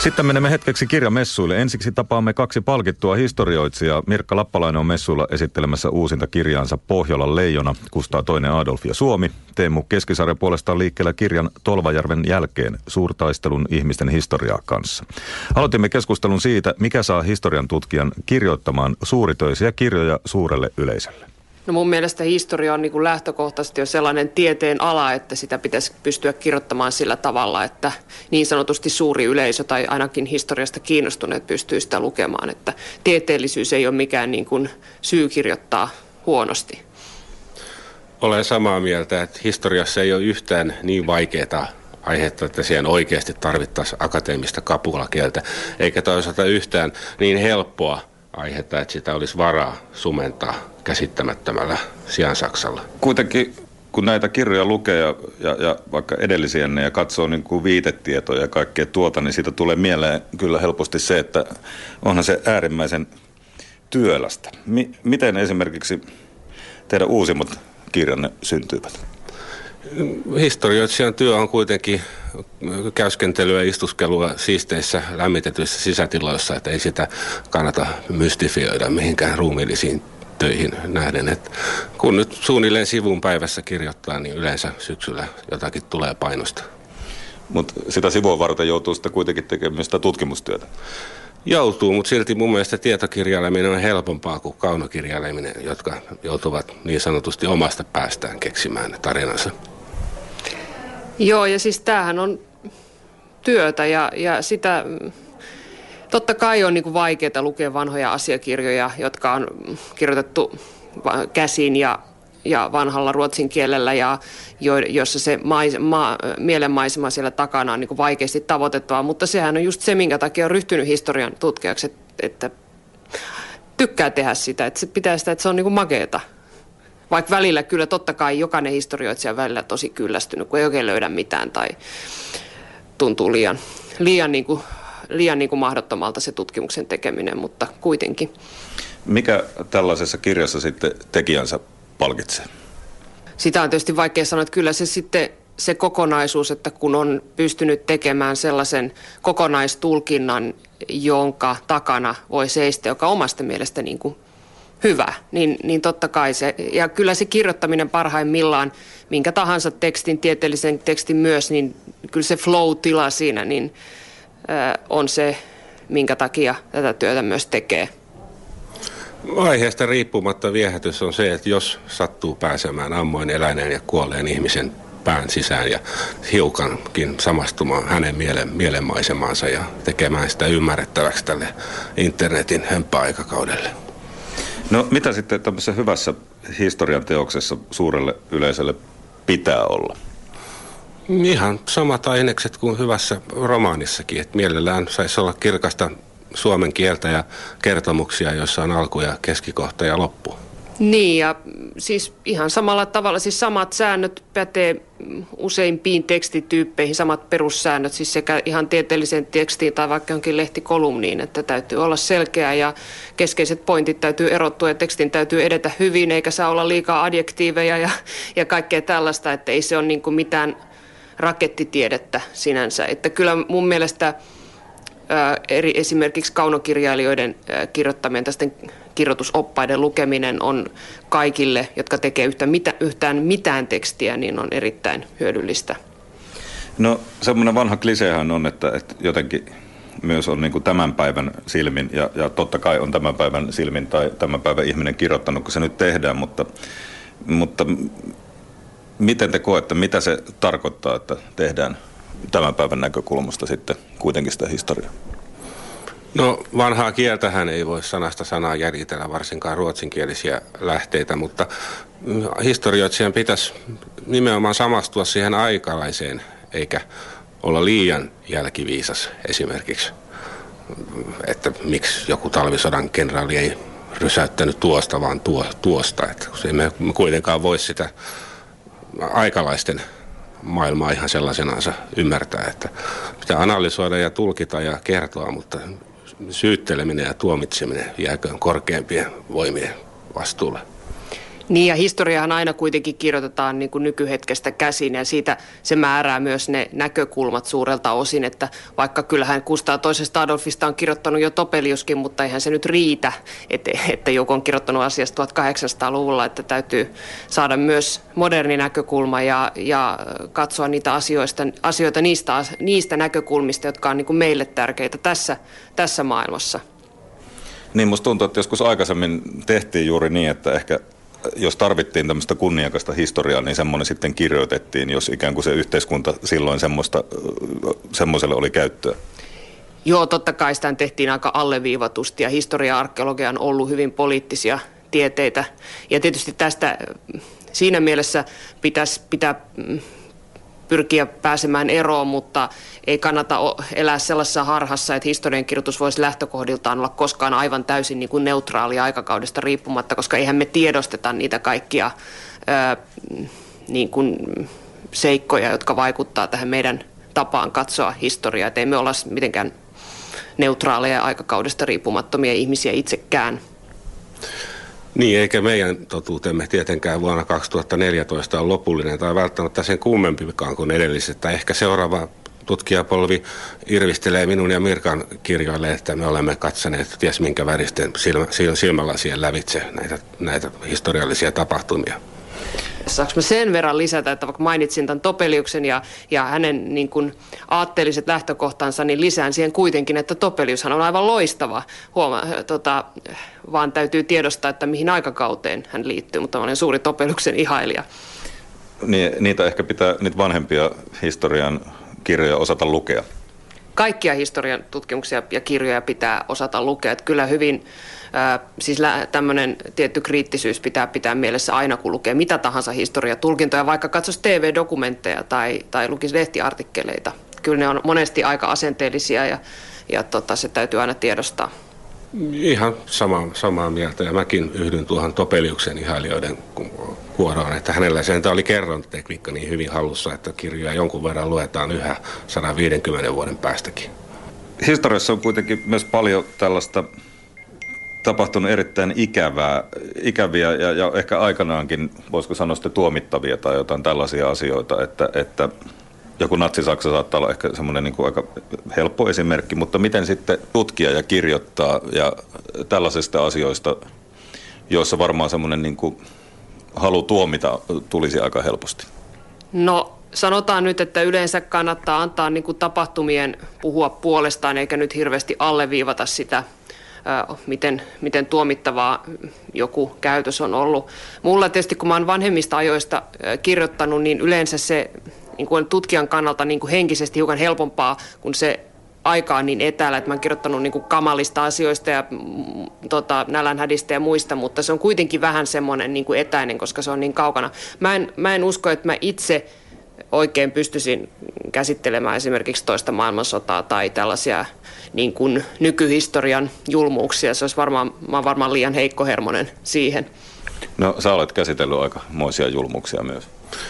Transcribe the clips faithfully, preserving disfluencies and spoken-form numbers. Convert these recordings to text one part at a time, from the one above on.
Sitten menemme hetkeksi kirjamessuille. Ensiksi tapaamme kaksi palkittua historioitsijaa. Mirkka Lappalainen on messuilla esittelemässä uusinta kirjaansa Pohjolan leijona, Kustaa toinen Adolf ja Suomi. Teemu Keskisarja puolestaan liikkeellä kirjan Tolvajärven jälkeen, suurtaistelun ihmisten historiaa kanssa. Aloitimme keskustelun siitä, mikä saa historian tutkijan kirjoittamaan suuritöisiä kirjoja suurelle yleisölle. No mun mielestä historia on niin kuin lähtökohtaisesti jo sellainen tieteen ala, että sitä pitäisi pystyä kirjoittamaan sillä tavalla, että niin sanotusti suuri yleisö tai ainakin historiasta kiinnostuneet pystyy sitä lukemaan. Että tieteellisyys ei ole mikään niin kuin syy kirjoittaa huonosti. Olen samaa mieltä, että historiassa ei ole yhtään niin vaikeaa aihetta, että siihen oikeasti tarvittaisiin akateemista kapulakieltä, eikä toisaalta yhtään niin helppoa aihetta, että sitä olisi varaa sumentaa käsittämättömällä siansaksalla. Kuitenkin kun näitä kirjoja lukee ja, ja, ja vaikka edellisiä ja katsoo niin kuin viitetietoja ja kaikkea tuota, niin siitä tulee mieleen kyllä helposti se, että onhan se äärimmäisen työlästä. Mi- miten esimerkiksi teidän uusimmat kirjanne syntyivät? Historioitsijan työ on kuitenkin käyskentelyä ja istuskelua siisteissä lämmitetyissä sisätiloissa, että ei sitä kannata mystifioida mihinkään ruumiillisiin töihin nähden. Että kun nyt suunnilleen sivun päivässä kirjoittaa, niin yleensä syksyllä jotakin tulee painosta. Mutta sitä sivua varten joutuu sitten kuitenkin tekemään sitä tutkimustyötä. Joutuu, mutta silti mun mielestä tietokirjaileminen on helpompaa kuin kaunokirjaileminen, jotka joutuvat niin sanotusti omasta päästään keksimään tarinansa. Joo, ja siis tämähän on työtä ja, ja sitä totta kai on niin kuin vaikeaa lukea vanhoja asiakirjoja, jotka on kirjoitettu käsin ja, ja vanhalla ruotsin kielellä, ja jo, jossa se mais, ma, mielenmaisema siellä takana on niin kuin vaikeasti tavoitettava. Mutta sehän on just se, minkä takia on ryhtynyt historian tutkijaksi, että, että tykkää tehdä sitä, että se pitää sitä, että se on niin kuin makeeta. Vaikka välillä kyllä totta kai jokainen historioitsija on välillä tosi kyllästynyt, kun ei oikein löydä mitään tai tuntuu liian, liian, niin kuin, liian niin kuin mahdottomalta se tutkimuksen tekeminen, mutta kuitenkin. Mikä tällaisessa kirjassa sitten tekijänsä palkitsee? Sitä on tietysti vaikea sanoa, että kyllä se sitten se kokonaisuus, että kun on pystynyt tekemään sellaisen kokonaistulkinnan, jonka takana voi seistä, joka omasta mielestä niin kuin hyvä, niin, niin totta kai se, ja kyllä se kirjoittaminen parhaimmillaan, minkä tahansa tekstin, tieteellisen tekstin myös, niin kyllä se flow-tila siinä niin, äh, on se, minkä takia tätä työtä myös tekee. Aiheesta riippumatta viehätys on se, että jos sattuu pääsemään ammoin eläneen ja kuolleen ihmisen pään sisään ja hiukankin samastumaan hänen mielen, mielenmaisemaansa ja tekemään sitä ymmärrettäväksi tälle internetin hömppäaikakaudelle. No mitä sitten tämmöisessä hyvässä historian teoksessa suurelle yleisölle pitää olla? Ihan samat ainekset kuin hyvässä romaanissakin, että mielellään saisi olla kirkasta suomen kieltä ja kertomuksia, joissa on alku ja keskikohta ja loppu. Niin, ja siis ihan samalla tavalla, siis samat säännöt pätee useimpiin tekstityyppeihin, samat perussäännöt, siis sekä ihan tieteelliseen tekstiin tai vaikka johonkin lehtikolumniin, että täytyy olla selkeä ja keskeiset pointit täytyy erottua ja tekstin täytyy edetä hyvin, eikä saa olla liikaa adjektiiveja ja, ja kaikkea tällaista, että ei se ole niin kuin mitään rakettitiedettä sinänsä, että kyllä mun mielestä ää, eri, esimerkiksi kaunokirjailijoiden ää, kirjoittamien tästä kirjoitusoppaiden lukeminen on kaikille, jotka tekee yhtä, mitä, yhtään mitään tekstiä, niin on erittäin hyödyllistä. No semmoinen vanha kliseehän on, että, että jotenkin myös on niin kuin tämän päivän silmin, ja, ja totta kai on tämän päivän silmin tai tämän päivän ihminen kirjoittanut, kun se nyt tehdään, mutta, mutta miten te koette, mitä se tarkoittaa, että tehdään tämän päivän näkökulmasta sitten kuitenkin sitä historiaa? No vanhaa kieltähän ei voi sanasta sanaa jäljitellä, varsinkaan ruotsinkielisiä lähteitä, mutta historioitsijan pitäisi nimenomaan samastua siihen aikalaiseen, eikä olla liian jälkiviisas esimerkiksi. Että miksi joku talvisodan kenraali ei rysäyttänyt tuosta, vaan tuo, tuosta. Että emme kuitenkaan voi sitä aikalaisten maailmaa ihan sellaisenansa ymmärtää, että pitää analysoida ja tulkita ja kertoa, mutta syytteleminen ja tuomitseminen jääköön korkeampien voimien vastuulle. Niin, ja historiahan aina kuitenkin kirjoitetaan niin kuin nykyhetkestä käsin, ja siitä se määrää myös ne näkökulmat suurelta osin, että vaikka kyllähän Kustaa toisesta Adolfista on kirjoittanut jo Topeliuskin, mutta eihän se nyt riitä, että, että joku on kirjoittanut asiasta tuhatkahdeksansataaluvulla, että täytyy saada myös moderni näkökulma ja, ja katsoa niitä asioista, asioita niistä, niistä näkökulmista, jotka on niin kuin meille tärkeitä tässä, tässä maailmassa. Niin, musta tuntuu, että joskus aikaisemmin tehtiin juuri niin, että ehkä jos tarvittiin tämmöistä kunniakasta historiaa, niin semmoinen sitten kirjoitettiin, jos ikään kuin se yhteiskunta silloin semmoista, semmoiselle oli käyttöä. Joo, totta kai sitä tehtiin aika alleviivatusti ja historia ja arkeologia on ollut hyvin poliittisia tieteitä. Ja tietysti tästä siinä mielessä pitäisi pitää pyrkiä pääsemään eroon, mutta ei kannata elää sellaisessa harhassa, että historiankirjoitus voisi lähtökohdiltaan olla koskaan aivan täysin niin kuin neutraalia aikakaudesta riippumatta, koska eihän me tiedosteta niitä kaikkia ää, niin kuin seikkoja, jotka vaikuttaa tähän meidän tapaan katsoa historiaa. Et ei me olla mitenkään neutraaleja aikakaudesta riippumattomia ihmisiä itsekään. Niin, eikä meidän totuutemme tietenkään vuonna kaksituhattaneljätoista on lopullinen tai välttämättä sen kummempikaan kuin edelliset. Tai ehkä seuraava tutkijapolvi irvistelee minun ja Mirkan kirjoille, että me olemme katsoneet ties minkä väristen silmä, silmälasien lävitse näitä, näitä historiallisia tapahtumia. Saanko mä sen verran lisätä, että vaikka mainitsin tämän Topeliuksen ja, ja hänen niin kuin aatteelliset lähtökohtansa, niin lisään siihen kuitenkin, että Topeliushan on aivan loistava. Huoma, tota, vaan täytyy tiedostaa, että mihin aikakauteen hän liittyy, mutta mä olen suuri Topeliuksen ihailija. Niin, niitä ehkä pitää, niitä vanhempia historian kirjoja osata lukea. Kaikkia historian tutkimuksia ja kirjoja pitää osata lukea. Että kyllä hyvin, äh, siis tämmöinen tietty kriittisyys pitää pitää mielessä aina, kun lukee mitä tahansa historiatulkintoja, vaikka katsoisi T V-dokumentteja tai, tai lukisi lehtiartikkeleita. Kyllä ne on monesti aika asenteellisia ja, ja tota, se täytyy aina tiedostaa. Ihan sama, samaa mieltä, ja mäkin yhdyn tuohon Topeliuksen ihailijoiden kuoroon, että hänellä sen oli kerrontatekniikka niin hyvin hallussa, että kirjoja jonkun verran luetaan yhä sata viisikymmentä vuoden päästäkin. Historiassa on kuitenkin myös paljon tällaista tapahtunut erittäin ikävää, ikäviä ja, ja ehkä aikanaankin, voisiko sanoa sitten tuomittavia tai jotain tällaisia asioita, että, että joku natsi-Saksa saattaa olla ehkä semmoinen niin kuin aika helppo esimerkki, mutta miten sitten tutkia ja kirjoittaa ja tällaisista asioista, joissa varmaan semmoinen niin kuin halu tuomita tulisi aika helposti? No sanotaan nyt, että yleensä kannattaa antaa niin kuin tapahtumien puhua puolestaan eikä nyt hirveästi alleviivata sitä, miten, miten tuomittavaa joku käytös on ollut. Mulla tietysti, kun mä oon vanhemmista ajoista kirjoittanut, niin yleensä se niin kuin tutkijan kannalta niin kuin henkisesti hiukan helpompaa, kun se aika on niin etäällä, että mä oon kirjoittanut niin kuin kamalista asioista ja mm, tota, nälänhädistä ja muista, mutta se on kuitenkin vähän semmoinen niin kuin etäinen, koska se on niin kaukana. Mä en, mä en usko, että mä itse oikein pystyisin käsittelemään esimerkiksi toista maailmansotaa tai tällaisia niin kuin nykyhistorian julmuuksia. Se olisi varmaan, mä oon varmaan liian heikkohermonen siihen. No sä olet käsitellyt aikamoisia julmuuksia myös.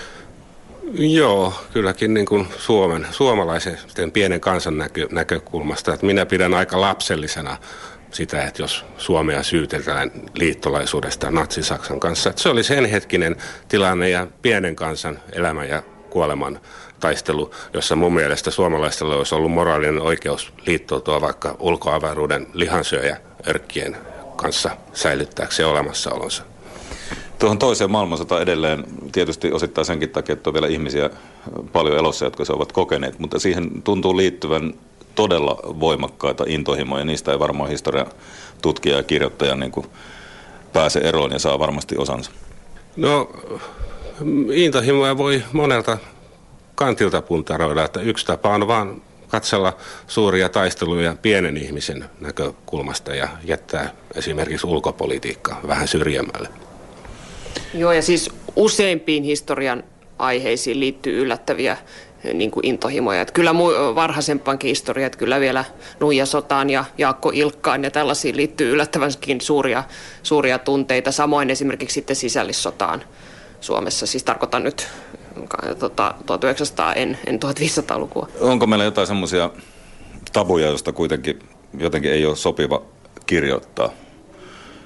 Joo, kylläkin niin kuin Suomen, suomalaisen pienen kansan näkö, näkökulmasta, että minä pidän aika lapsellisena sitä, että jos Suomea syytetään liittolaisuudesta Natsi-Saksan kanssa, että se oli sen hetkinen tilanne ja pienen kansan elämän ja kuoleman taistelu, jossa mun mielestä suomalaisilla olisi ollut moraalinen oikeus liittoutua vaikka ulkoavaruuden lihansyöjä örkkien kanssa säilyttääkseen olemassaolonsa. Tuohon toiseen maailmansotaan edelleen tietysti osittain senkin takia, että on vielä ihmisiä paljon elossa, jotka se ovat kokeneet, mutta siihen tuntuu liittyvän todella voimakkaita intohimoja. Niistä ei varmaan historian tutkija ja kirjoittaja niin kuin pääse eroon ja saa varmasti osansa. No, intohimoja voi monelta kantilta puntaroida, että yksi tapa on vaan katsella suuria taisteluja pienen ihmisen näkökulmasta ja jättää esimerkiksi ulkopolitiikkaa vähän syrjemmälle. Joo, ja siis useimpiin historian aiheisiin liittyy yllättäviä niin kuin intohimoja. Että kyllä varhaisempaankin historia, että kyllä vielä Nuija Sotaan ja Jaakko Ilkkaan ja tällaisiin liittyy yllättävänkin suuria, suuria tunteita. Samoin esimerkiksi sitten sisällissotaan Suomessa. Siis tarkoitan nyt tota, tuhatyhdeksänsataa, en, en tuhatviisisataalukua. Onko meillä jotain semmoisia tabuja, joista kuitenkin jotenkin ei ole sopiva kirjoittaa?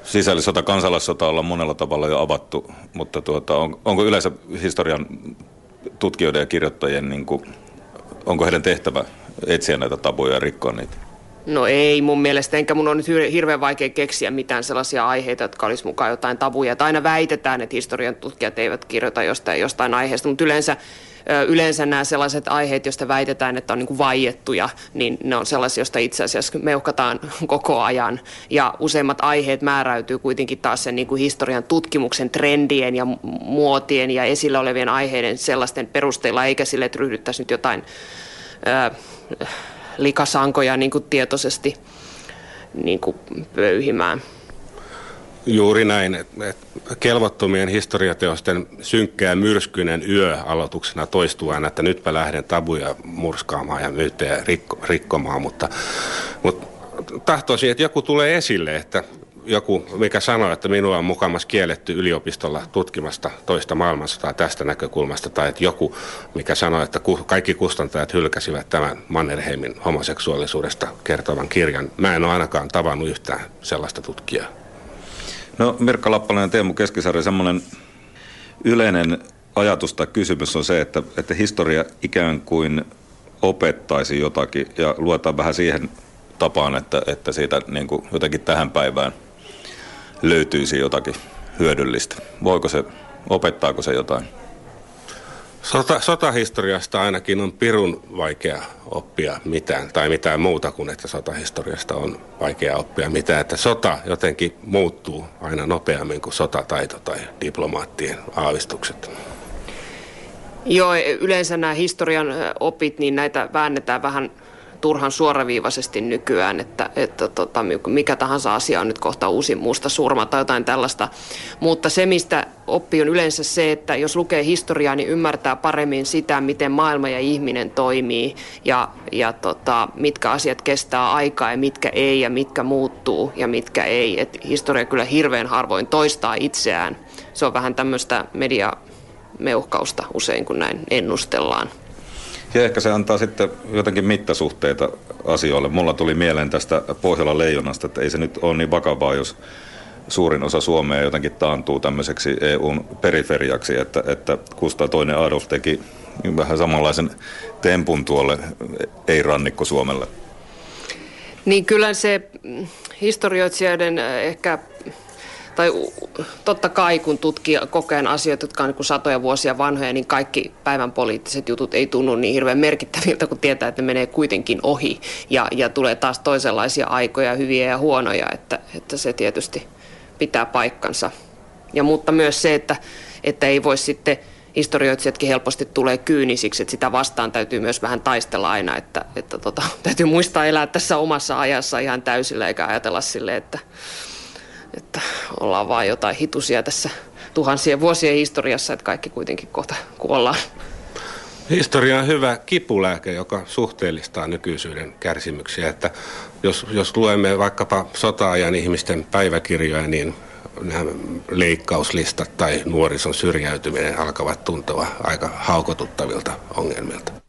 Sisällissota, kansalaissota ollaan monella tavalla jo avattu, mutta tuota, on, onko yleensä historian tutkijoiden ja kirjoittajien, niin kuin, onko heidän tehtävä etsiä näitä tabuja ja rikkoa niitä? No ei mun mielestä, enkä mun on nyt hirveän vaikea keksiä mitään sellaisia aiheita, jotka olisi mukaan jotain tabuja. Tai aina väitetään, että historian tutkijat eivät kirjoita jostain, jostain aiheesta, mutta yleensä, yleensä nämä sellaiset aiheet, joista väitetään, että on niin kuin vaiettuja, niin ne on sellaisia, joista itse asiassa meuhkataan koko ajan. Ja useimmat aiheet määräytyy kuitenkin taas sen niin kuin historian tutkimuksen trendien ja muotien ja esillä olevien aiheiden sellaisten perusteella, eikä sille, että ryhdyttäisiin nyt jotain Ää, likasankoja niin kuin tietoisesti niin kuin pöyhimään. Juuri näin, että et kelvottomien historiateosten synkkä ja myrskyinen yö aloituksena toistuu aina, että nytpä lähden tabuja murskaamaan ja myyttejä rikko, rikkomaan, mutta, mutta tahtoisin, että joku tulee esille, että joku, mikä sanoo, että minua on mukamas kielletty yliopistolla tutkimasta toista maailmansotaa tästä näkökulmasta, tai että joku, mikä sanoo, että kaikki kustantajat hylkäsivät tämän Mannerheimin homoseksuaalisuudesta kertovan kirjan. Mä en ole ainakaan tavannut yhtään sellaista tutkijaa. No Mirkka Lappalainen ja Teemu Keskisarja, semmoinen yleinen ajatus tai kysymys on se, että, että historia ikään kuin opettaisi jotakin ja luetaan vähän siihen tapaan, että, että siitä niin kuin jotenkin tähän päivään löytyisi jotakin hyödyllistä. Voiko se, opettaako se jotain? Sota, sotahistoriasta ainakin on pirun vaikea oppia mitään, tai mitään muuta kuin, että sotahistoriasta on vaikea oppia mitään. Että sota jotenkin muuttuu aina nopeammin kuin sotataito tai diplomaattien aavistukset. Joo, yleensä nämä historian opit, niin näitä väännetään vähän turhan suoraviivaisesti nykyään, että, että tota, mikä tahansa asia on nyt kohta uusi musta surma tai jotain tällaista. Mutta se, mistä oppii, on yleensä se, että jos lukee historiaa, niin ymmärtää paremmin sitä, miten maailma ja ihminen toimii ja, ja tota, mitkä asiat kestää aikaa ja mitkä ei ja mitkä muuttuu ja mitkä ei. Et historia kyllä hirveän harvoin toistaa itseään. Se on vähän tämmöistä mediameuhkausta usein, kun näin ennustellaan. Ja ehkä se antaa sitten jotenkin mittasuhteita asioille. Mulla tuli mieleen tästä Pohjolan leijonasta, että ei se nyt ole niin vakavaa, jos suurin osa Suomea jotenkin taantuu tämmöiseksi E U:n periferiaksi, että, että Kustaa toinen Adolf teki vähän samanlaisen tempun tuolle ei-rannikko Suomelle. Niin kyllä se historioitsijoiden ehkä, tai totta kai kun tutkii kokeen asioita, jotka on niin kuin satoja vuosia vanhoja, niin kaikki päivän poliittiset jutut ei tunnu niin hirveän merkittäviltä, kun tietää, että ne menee kuitenkin ohi. Ja, ja tulee taas toisenlaisia aikoja, hyviä ja huonoja, että, että se tietysti pitää paikkansa. Ja mutta myös se, että, että ei voi sitten, historioitsijatkin helposti tulee kyynisiksi, että sitä vastaan täytyy myös vähän taistella aina, että, että tota, täytyy muistaa elää tässä omassa ajassa ihan täysillä, eikä ajatella silleen, että että ollaan vaan jotain hitusia tässä tuhansien vuosien historiassa, että kaikki kuitenkin kohta kuollaan. Historia on hyvä kipulääke, joka suhteellistaa nykyisyyden kärsimyksiä. Että jos, jos luemme vaikkapa sota-ajan ihmisten päiväkirjoja, niin nämä leikkauslistat tai nuorison syrjäytyminen alkavat tuntua aika haukotuttavilta ongelmilta.